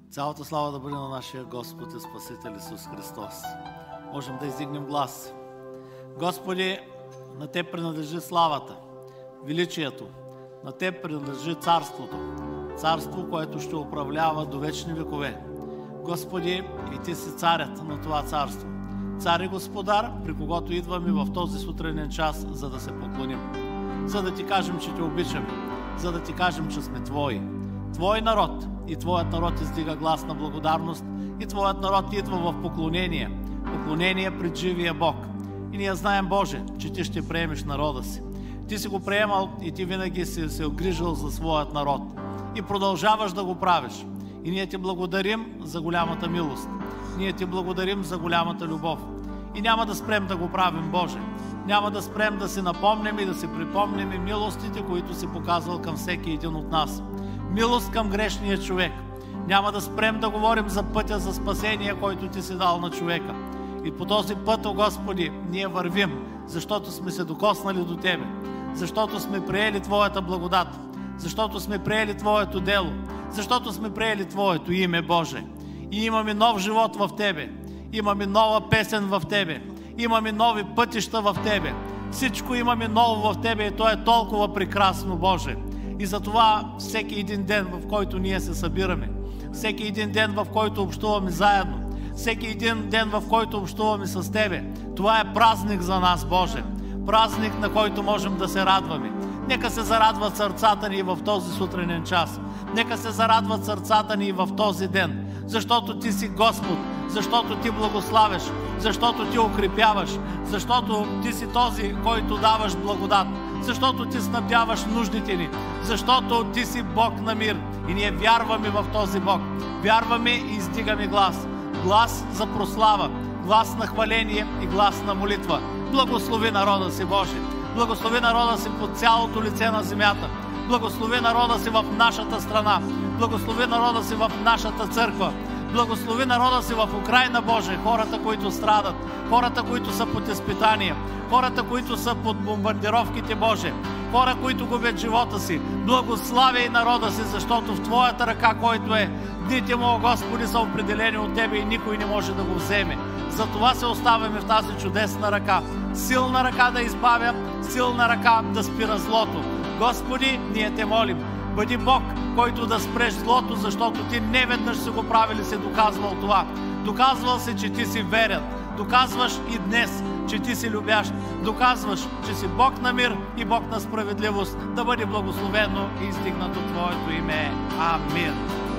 Цялата слава да бъде на нашия Господ и Спасител Исус Христос. Можем да издигнем глас. Господи, на Теб принадлежи славата, величието, на Теб принадлежи царството. Царство, което ще управлява до вечни векове. Господи, и Ти си царят на това царство. Цар и Господар, при когото идваме в този сутринен час, за да се поклоним. За да Ти кажем, че Те обичаме. За да Ти кажем, че сме Твои. Твой народ и Твоят народ издига глас на благодарност и Твоят народ идва в поклонение. Поклонение пред живия Бог. И ние знаем, Боже, че Ти ще приемеш народа си. Ти си го приемал и Ти винаги си се огрижил за своят народ. И продължаваш да го правиш. И ние Ти благодарим за голямата милост. Ние Ти благодарим за голямата любов. И няма да спрем да го правим, Боже. Няма да спрем да си напомним и да си припомним и милостите, които си показвал към всеки един от нас. Милост към грешния човек. Няма да спрем да говорим за пътя за спасение, който Ти си дал на човека. И по този път, о Господи, ние вървим, защото сме се докоснали до Тебе, защото сме приели Твоята благодат, защото сме приели Твоето дело, защото сме приели Твоето име, Боже. И имаме нов живот в Тебе, имаме нова песен в Тебе, имаме нови пътища в Тебе. Всичко имаме ново в Тебе и то е толкова прекрасно, Боже. И затова всеки един ден, в който ние се събираме, всеки един ден, в който общуваме заедно, всеки един ден, в който общуваме с Тебе, това е празник за нас, Боже. Празник, на който можем да се радваме. Нека се зарадват сърцата ни в този сутринен час. Нека се зарадват сърцата ни в този ден, защото Ти си Господ, защото Ти благославяш, защото Ти укрепяваш, защото Ти си този, който даваш благодат, защото Ти снабдяваш нуждите ни, защото Ти си Бог на мир. И ние вярваме в този Бог. Вярваме и издигаме глас. Глас за прослава, глас на хваление и глас на молитва. Благослови народа си, Боже. Благослови народа си по цялото лице на земята. Благослови народа си в нашата страна. Благослови народа си в нашата църква. Благослови народа си в Украйна, Боже, хората, които страдат, хората, които са под изпитания, хората, които са под бомбардировките, Боже, хора, които губят живота си. Благославяй народа си, защото в Твоята ръка, който е, дните му, Господи, са определени от Тебе и никой не може да го вземе. Затова се оставяме в тази чудесна ръка. Силна ръка да избавя, силна ръка да спира злото. Господи, ние Те молим, бъди Бог, който да спреш злото, защото Ти неведнъж си го правил и си доказвал това. Доказвал си, че Ти си верен. Доказваш и днес, че Ти си любящ. Доказваш, че си Бог на мир и Бог на справедливост. Да бъде благословено и издигнато Твоето име. Амин.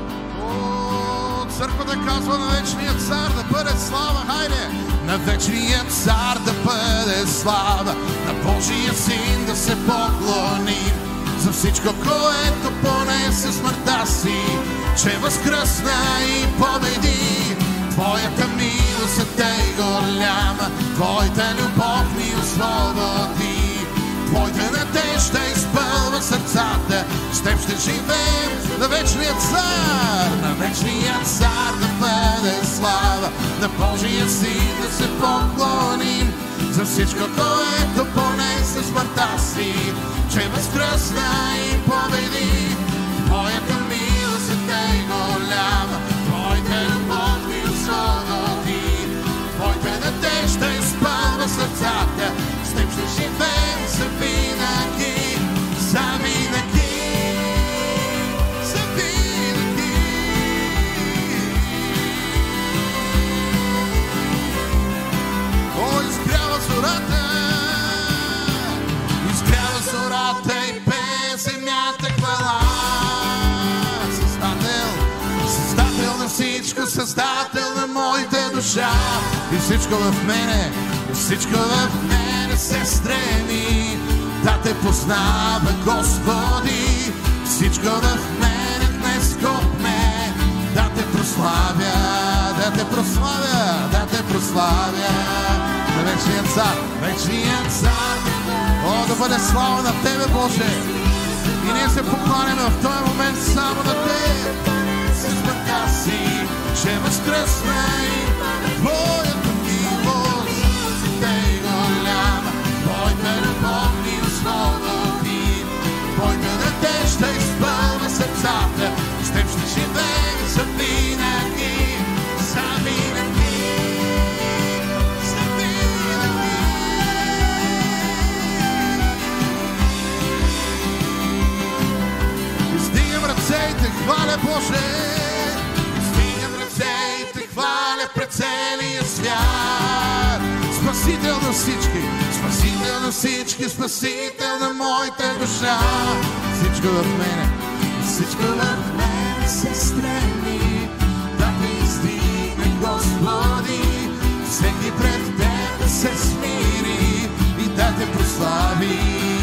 Църквата казва на вечния цар да бъде слава, хайде! На вечния цар да бъде слава, на Божия син да се поклоним, за всичко, което понесе смъртта си, че възкръсна и победи. Твоята милост е тъй голяма, Твоята любов ни освободи. Твоята надежда изпълва сърцата, с Теб ще живеем на вечния цар. На вечния цар да бъде слава, на Божия син да се поклоним, за всичко, което понесе смъртта си, че възкръсна и победи. Твоята милост е тъй голяма, Твоята любов ни освободи. Твоята надежда изпълва сърцата, с Теб ще живеем завинаги, завинаги, завинаги. О, изгрява зората, изгрява зората и пее земята хвала. Създател на всичко, Създател на моята душа. И всичко в мене, и всичко в мене се стреми да Те познава, Господи. Всичко в мене днес копне да Те прославя, да Те прославя, да Те прославя. На вечния цар, вечния цар. О, да бъде слава на Тебе, Боже. И ние се покланяме в този момент само на Тебе. С смъртта си, че възкръсна и Твоята милост е тъй голяма, Твоята любов ни освободи. Твоята надежда изпълва сърцата, с Теб ще живеем завинаги. хваля, Боже. Стигам ръце и те хваля пред целия свят. Спасител на всички, спасител на всички, спасител на моята душа. Всичко в мене, всичко в мене се стреми да те издигне, Господи. Всеки пред Тебе се смири и да те прослави.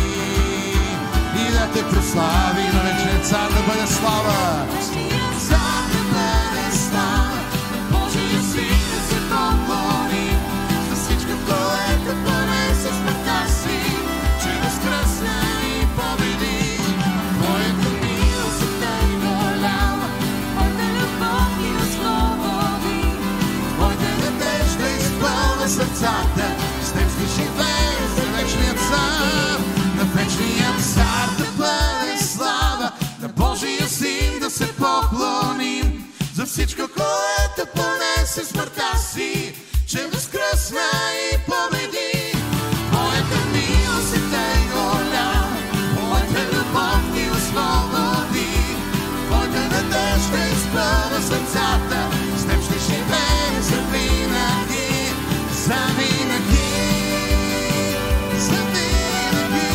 И да те прослави, на вечният цар да бъде слава. Вечният цар да бъде слава, Божия Син да се поклони. За всичко, което понесе смъртта си, че възкръсна и победи. Твоята милост е тъй голяма, Твоята любов и освободи. Твоята надежда изпълва сърцата, с Теб ще живее за вечният цар. На вечният цар да бъде слава, на Божия Син да се поклоним. За всичко, което понесе смъртта си, че възкръсна и победи. Твоята милост е тъй голяма, Твоята любов ни освободи. Твоята надежда изпълва сърцата, с Теб ще живеем за винаги, за винаги, за винаги.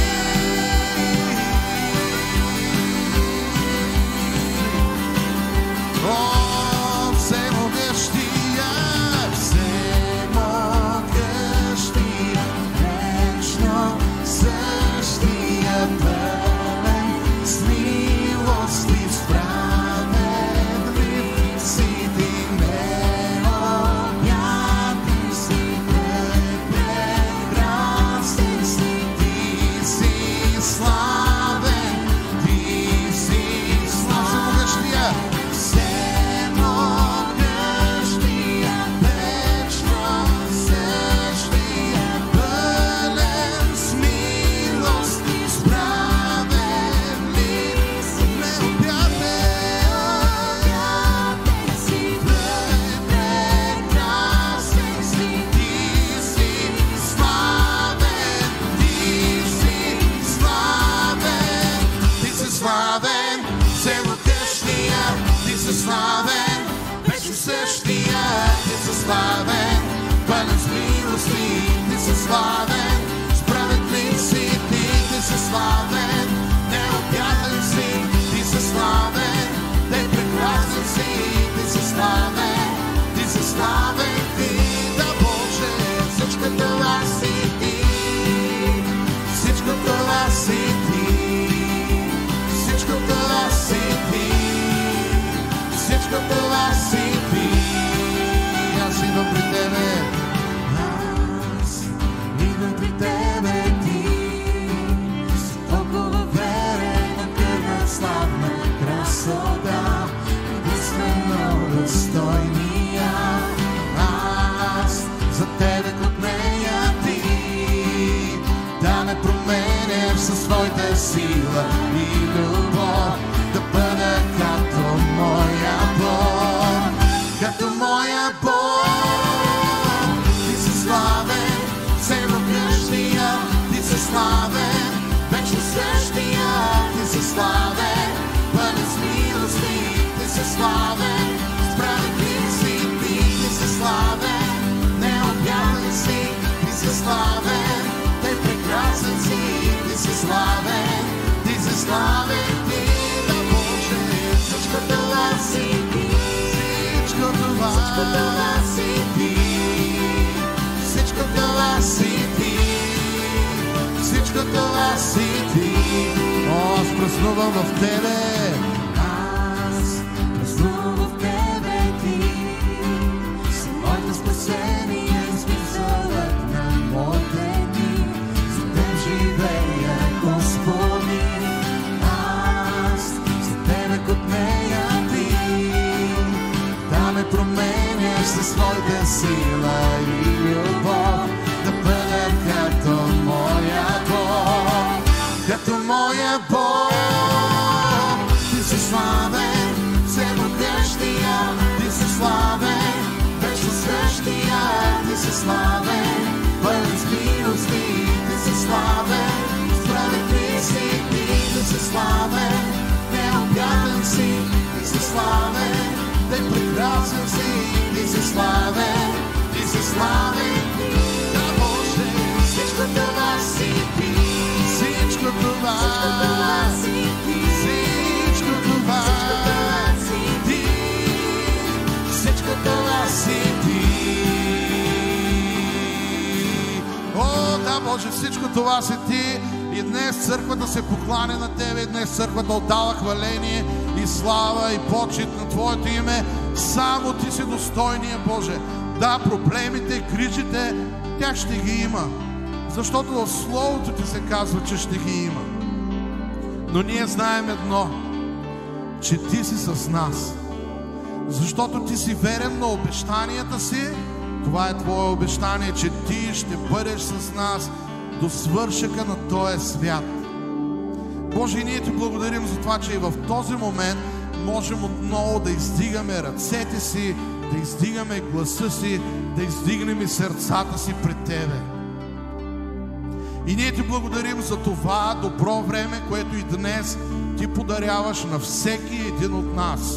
О, всемогъщия, всемогъщия, вечно същия, пълен с милост и справедлив си ти, необятен си, прекрасен си, ти си славен, ти си всемогъщия, всемогъщия, вечно същия, пълен с милост и справедлив си, необятен си, прекрасен си, ти си славен, ти си славен, ти си славен, всемогъщия, ти си славен, вечно същия, ти си славен, пълен с милости, ти си славен, справедлив си ти, ти си славен, необятен си, ти си славен, тъй прекрасен си, ти си славен, ти си славен, ти, да Боже, всичко това си ти, всичко това си ти, всичко това си ти, всичко това си ти. Аз идвам при Тебе, аз идвам при Тебе, ти си толкова верен, кръвна славна красота, единствено достойния. Аз за Тебе копнея, ти да ме променяш със своята сила и любов, да бъда като моя Бог, като моя Бог. Ти си славен, всемогъщия, ти си славен, вечно същия, ти си славен, пълен с милости, ти си славен, справедлив си ти, ти си славен, необятен си, ти си славен, тъй прекрасен си, ти си славен, ти си славен, ти, да Боже, всичко това си ти, всичко това си ти, всичко това си ти, всичко това си ти. О, аз празнувам в Тебе, аз празнувам в Тебе, ти си моето спасение, смисълът на моите дни, за Теб живея, Господи. Аз за Тебе копнея, ти да ме променяш със своята сила и любов, да бъда като моя Бог, като моя Бог. Ти си славен, всемогъщия, ти си славен, вечно същия, ти си славен, пълен с милости, ти си славен, справедлив си ти, ти си славен, необятен си, ти си Тъй прекрасен си, ти си славен, ти си славен. Да, Боже, Всичко това си ти. всичко това, си ти. всичко това си ти, всичко това си ти. О, да, Боже, всичко това си ти. И днес църквата се покланя на Тебе, и днес църквата отдава хваление и слава и почит на Твоето име. Само Ти си достойния, Боже. Да, проблемите, грижите, тях ще ги има. Защото в Словото Ти се казва, че ще ги има. Но ние знаем едно, че Ти си с нас. Защото Ти си верен на обещанията си. Това е Твое обещание, че Ти ще бъдеш с нас до свършека на този свят. Боже, и ние Ти благодарим за това, че и в този момент можем отново да издигаме ръцете си, да издигаме гласа си, да издигнем и сърцата си пред Тебе. И ние Ти благодарим за това добро време, което и днес Ти подаряваш на всеки един от нас.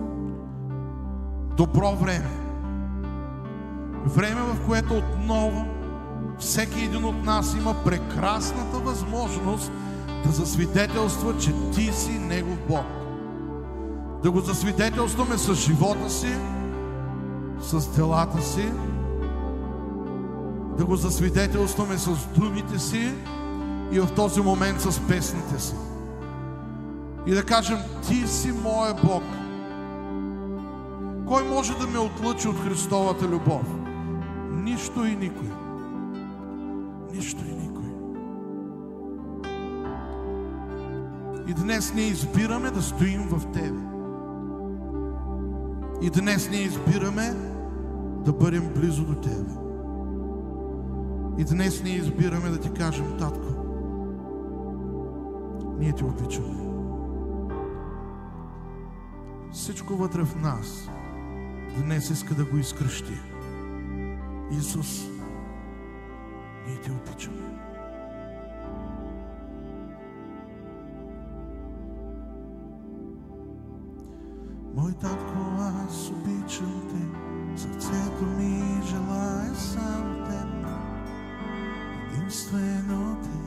Добро време. Време, в което отново всеки един от нас има прекрасната възможност да засвидетелства, че Ти си Негов Бог. Да го засвидетелстваме с живота си, с делата си, да го засвидетелстваме с думите си и в този момент с песните си. И да кажем: Ти си моя Бог. Кой може да ме отлъчи от Христовата любов? Нищо и никой. Нищо и никой. И днес ние избираме да стоим в Тебе. И днес ние избираме да бъдем близо до Тебе. И днес ние избираме да Ти кажем: Татко, ние Те обичаме. Всичко вътре в нас днес иска да го изкръщи. Исус, ние Те обичаме. Мой Татко, аз обичам Те, сърцето ми желае само Те, единствено Те.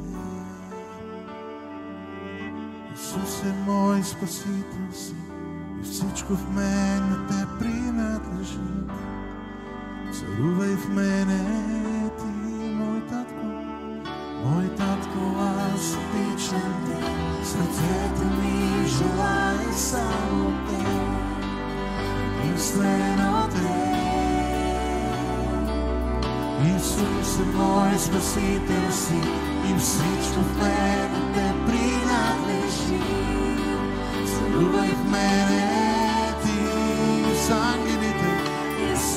Исус е мой Спасител си и всичко в мен на Те принадлежи. Царувай в мене Ти, мой Татко. Мой Татко, аз обичам Те, сърцето ми желае само Те, единствено Те. Исус е мой Спасител си и всичко в мен на Те принадлежи. Царувай в мене Ти с ангелите и с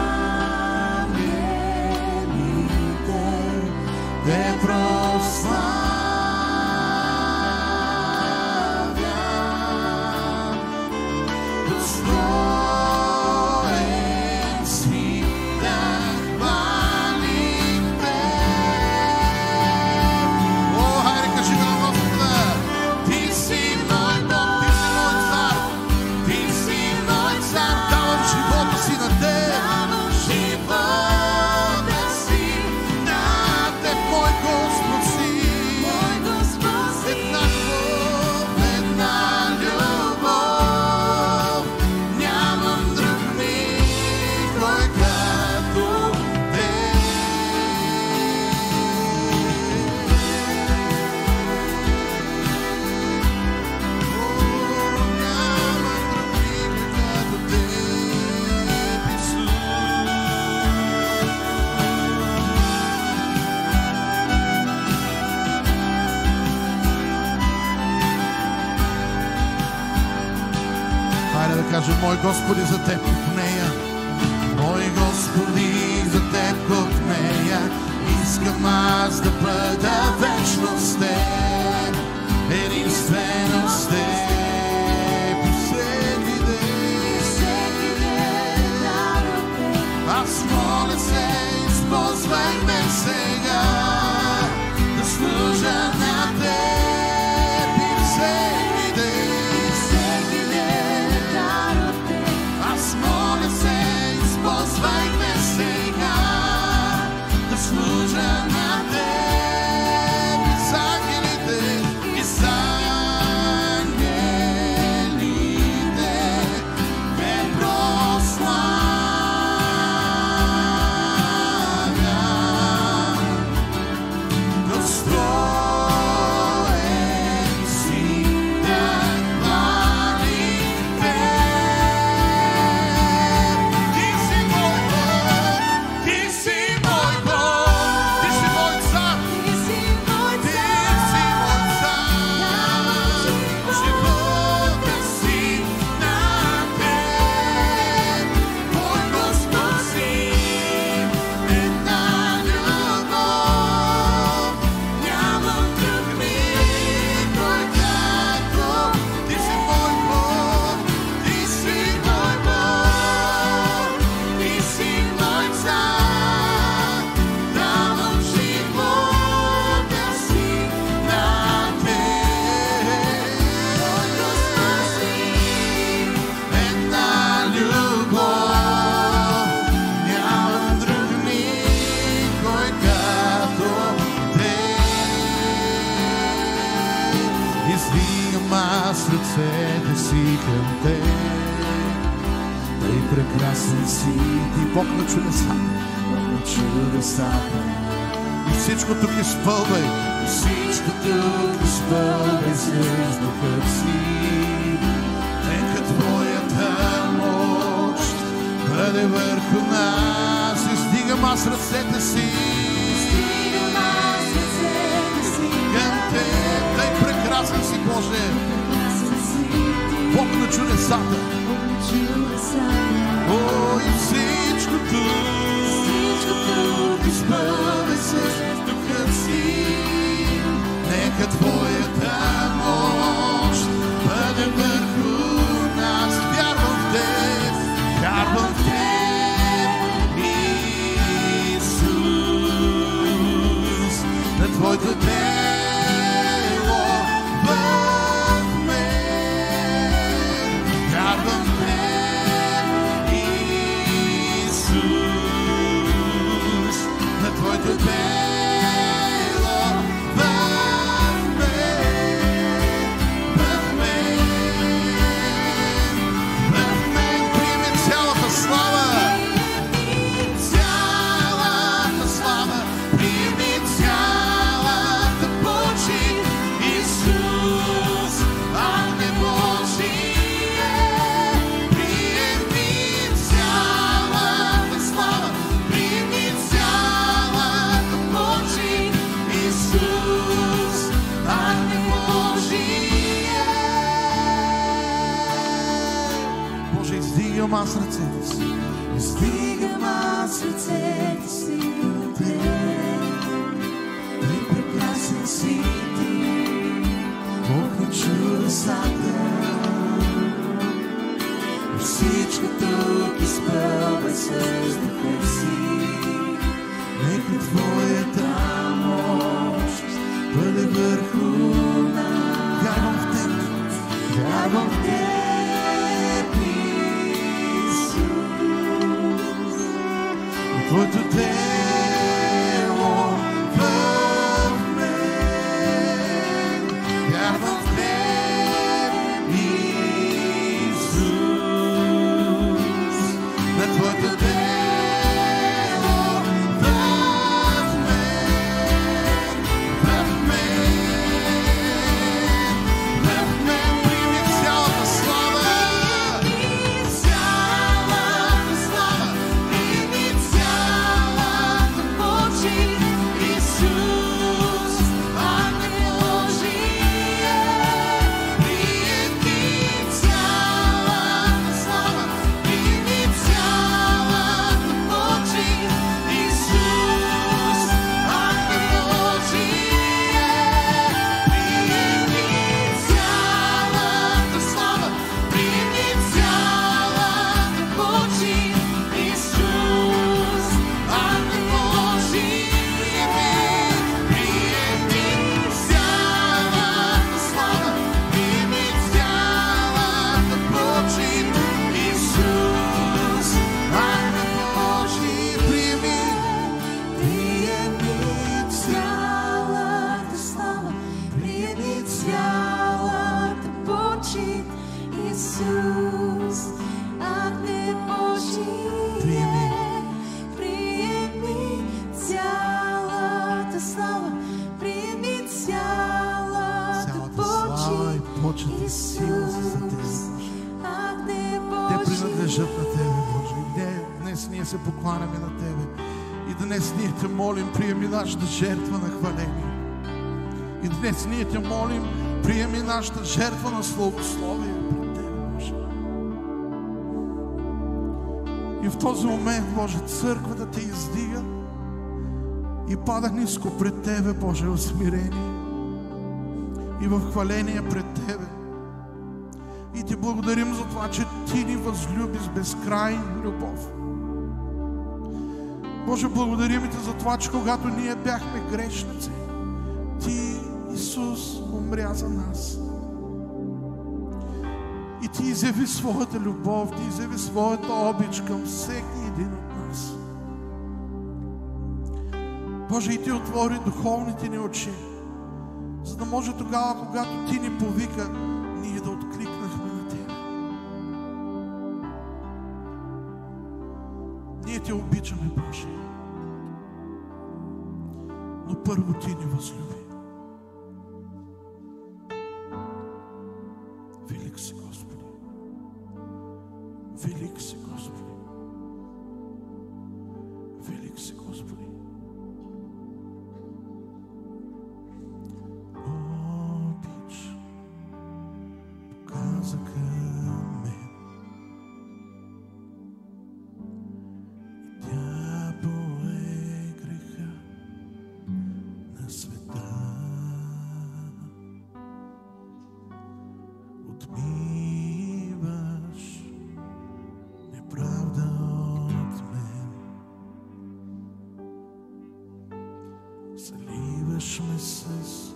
ангелите Те прославям. Достоен си да хвалим Те. О, хайде, кажи го на Господа! Ти си мой Бог, Ти си мой цар, Ти си мой цар, давам живота си на Теб. Давам живота си на Теб, мой Господ си. мой Господ си. Една любов, нямам друг никой като Те. Нямам друг никой като Те, Исус. Хайде да кажем: мой Господи, за Теб в нея. Мой Господи, за Теб в нея. Искам аз да бъда вечно с Теб, единствено с Теб и всеки ден. Аз моля се, използвай ме сега да служа на Теб и всеки ден. Аз прекрасен си, ти Бог на чудесата. И всичко тук изпълвай, всичко тук изпълвай с духът си. Нека Твоята мощ бъде върху нас. И стигам аз ръцете си към Теб. Дай прекрасен си, Боже, Бог на чудесата. О, и всичко тук изпълвай с духът си. Нека Твоята мощ бъде върху нас. Вярвам в Теб, вярвам в Теб, Исус, на Твоето дело в мен. Вярвам в Теб, Исус, на Твоето дело. Аз ръцете си, издигам аз ръцете си към Теб. Ти прекрасен си ти, Бог на чудесата. И всичко тук изпълвай с духа си. Нека Твоята мощ бъде върху нас. Вярвам в Теб, вярвам в Теб. Твоето дело в мен. Вярвам в Теб, Исус, на Твоето дело в мен. В мен прими цялата слава. Се покланяме на Тебе и днес ние Те молим, приеми нашата жертва на хваление. И днес ние Те молим, приеми нашата жертва на славословие пред Тебе, Боже. И в този момент, Боже, църквата Те издига и пада ниско пред Тебе, Боже, в смирение и в хваление пред Тебе. И Ти благодарим за това, че Ти ни възлюби с безкрайна любов. Боже, благодарим Ти за това, че когато ние бяхме грешници, Ти, Исус, умря за нас. И Ти изяви своята любов, Ти изяви своята обич към всеки един от нас. Боже, и Ти отвори духовните ни очи, за да може тогава, когато Ти ни повика, ние да откликнахме на Тебе. Ние те обичаме, Боже. Но първо Ти ни възлюби. Велик си, Господи. Велик си, Господи. Велик си, Господи. Обич показа към мен и тя пое греха на света. Отмиваш неправда от мен. Заливаш ме с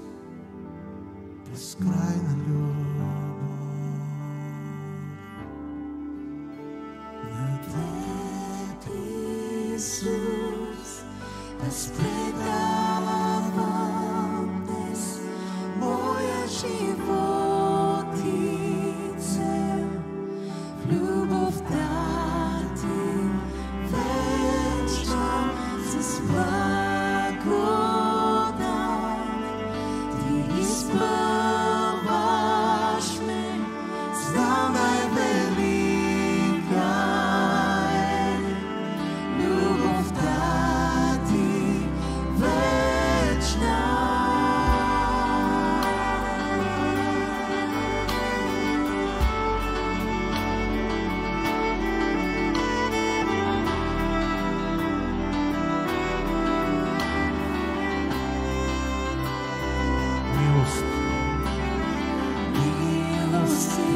безкрайна любов. На Теб, Исус, аз предавам днес моя живот и цел в любовта Ти вечна с благодат. Ти изпълваш ме, знам най-велика е любовта Ти вечна. милост, Милост Ти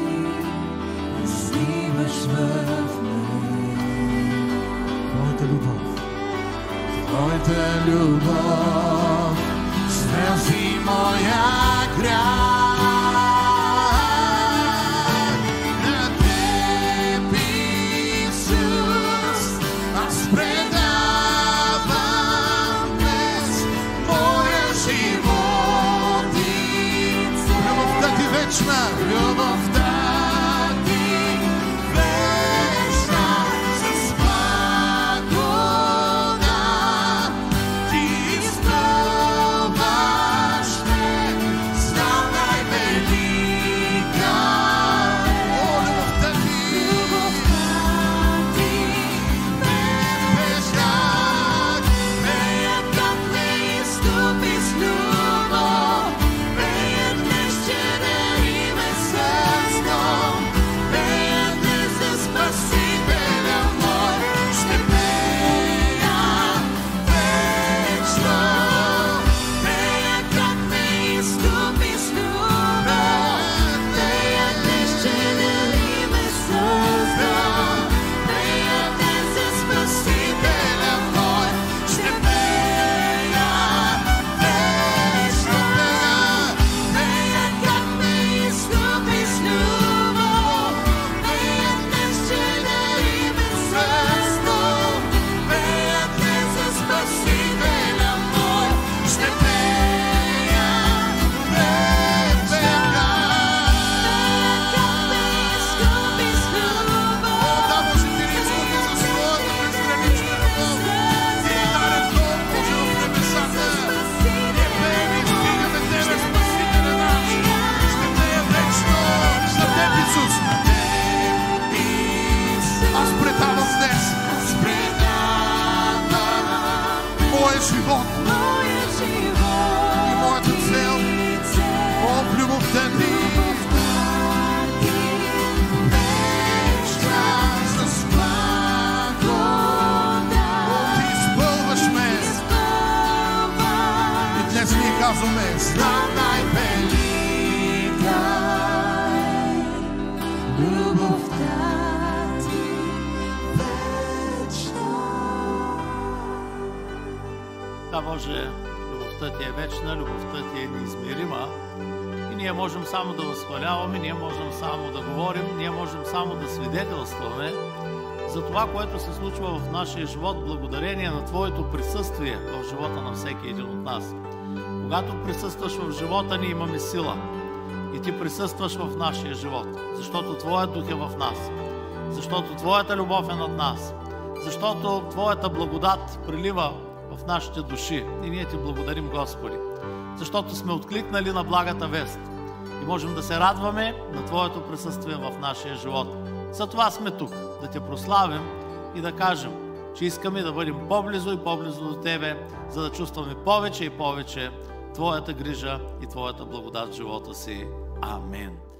изливаш в мен. Твоята любов, Твоята любов смрази моя грях. На Теб, Исус, аз предавам днес моя живот и цел. Любовта Ти вечна, любовта Ти вечна с благодат. Ти изпълваш ме, знам най-велика е. О, любовта Ти без как, Пеят как не изстъпи с любов, пеят днес, че дари ме с дом, пеят днес за Спасителя мой, ще пея вечно. Пеят как не изстъпи с любов, пеят днес, че дари ме с дом, пеят днес за Спасителя мой, ще пея вечно. Пеят как не изстъпи с любов, пеят днес, че дари ме с дом, пеят днес за Спасителя мой, ще пея вечно. Пеят как не изстъпи с любов, да, може Ти ни изкупи за своята безгранична любов. Ти ни даде Бог, Боже, в небесата. Ние пеем и стигаме Тебе, Спасителя наш. Ще пея вечно за Теб, Исус. Аз предавам днес моя живот моя живот и моята цел. О, в любовта Ти вечна с благодат. Ти изпълваш ме и днес ние казваме: знам най-велика любовта Ти вечна. Да, Боже, любовта Ти е вечна, любовта Ти е неизмерима и ние можем само да възхваляваме, ние можем само да говорим, ние можем само да свидетелстваме за това, което се случва в нашия живот, благодарение на Твоето присъствие в живота на всеки един от нас. Когато присъстваш в живота ни, имаме сила. И Ти присъстваш в нашия живот, защото Твоят дух е в нас, защото Твоята любов е над нас, защото Твоята благодат прилива в нашите души. И ние Ти благодарим, Господи, защото сме откликнали на благата вест и можем да се радваме на Твоето присъствие в нашия живот. Затова сме тук, да Те прославим и да кажем, че искаме да бъдем по-близо и по-близо до Тебе, за да чувстваме повече и повече Твоята грижа и Твоята благодат в живота си. Амин.